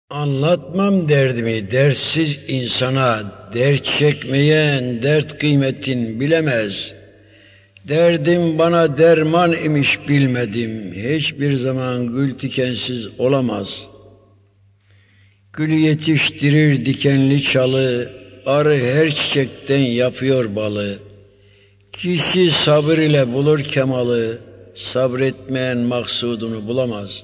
Anlatmam derdimi dertsiz insana, dert çekmeyen dert kıymetin bilemez. Derdim bana derman imiş bilmedim, hiçbir zaman gül tikensiz olamaz. Gül yetiştirir dikenli çalı, arı her çiçekten yapıyor balı. Kişi sabır ile bulur kemalı, sabretmeyen maksudunu bulamaz.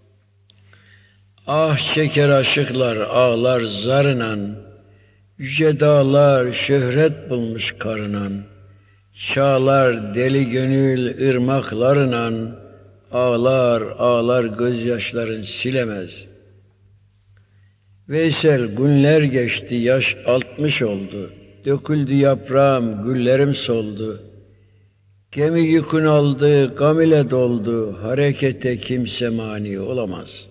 Ah çeker aşıklar ağlar zarınan, yüce dağlar şöhret bulmuş karınan. Çağlar deli gönül ırmaklarınan, ağlar ağlar gözyaşların silemez. Veysel günler geçti, yaş 60 oldu. Döküldü yaprağım, güllerim soldu. Gemi yükün aldı, gam ile doldu. Harekete kimse mani olamaz.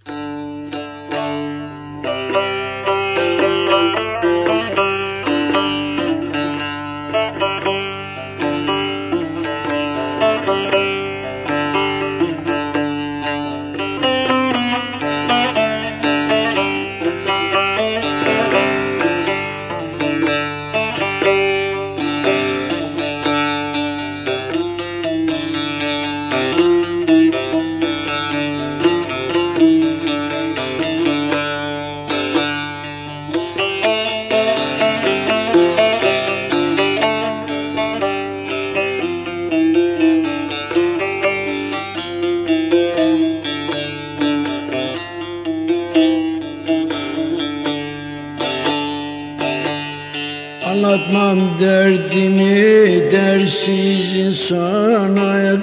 Anlatmam derdimi dersiz insana,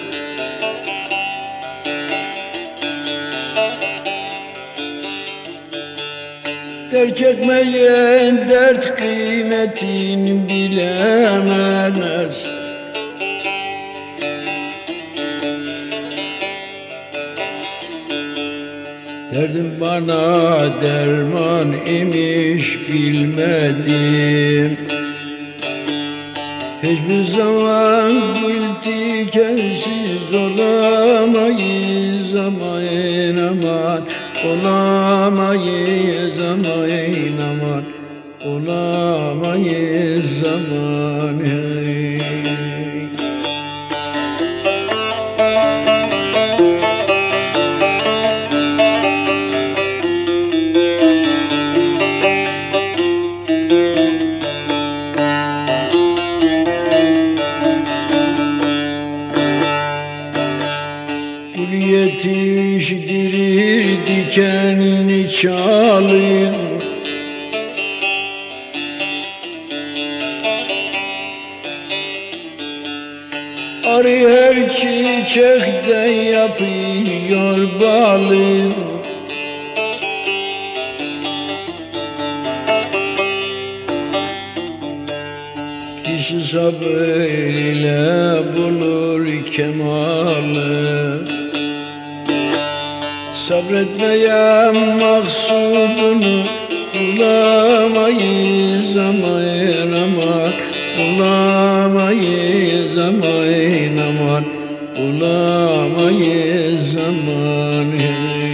dert çekmeyen dert kıymetini bilemez. Derdim bana derman imiş bilmedim. Hiçbir zaman gül tikensiz olamayız aman aman. Olamayız aman aman. Olamayız aman hey. Yetiştirir dikenini çalı, arı her çiçekten yapıyor balı. Kişi sabır ile bulur kemalı, sabretmeyen maksudunu bulamayız aman aman. Bulamayız aman aman. Bulamayız aman hey.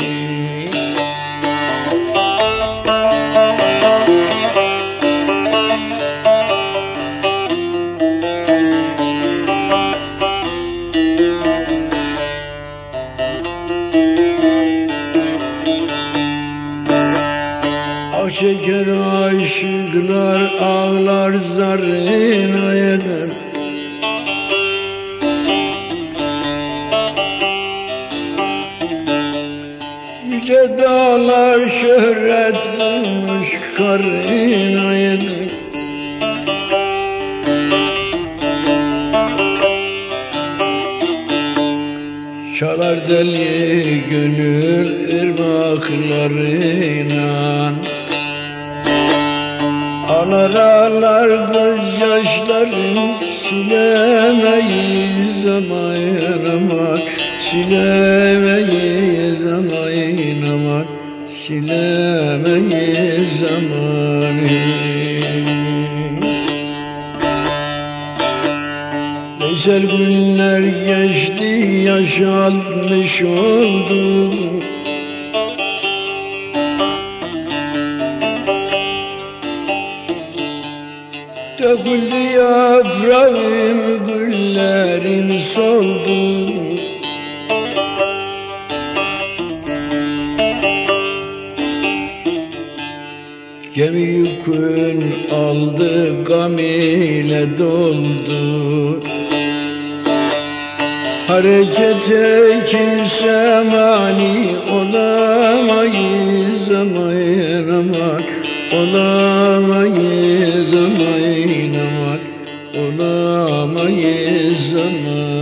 Çeker aşıklar ağlar zarına eder. Yüce dağlar şöhret bulmuş karına eder. Çalar deli gönül ırmaklarına, ağlar ağlar gözyaşlarım silemeyiz aman aman. Silemeyiz aman aman. Silemeyiz aman. Veysel günler geçti, yaş 60 oldu. Döküldü yaprağım, güllerim soldu. Gemi yükün aldı, gam ile doldu. Harekete kimse mani olamayız, aman aman. Olamayız, aman aman. Olamayız, aman.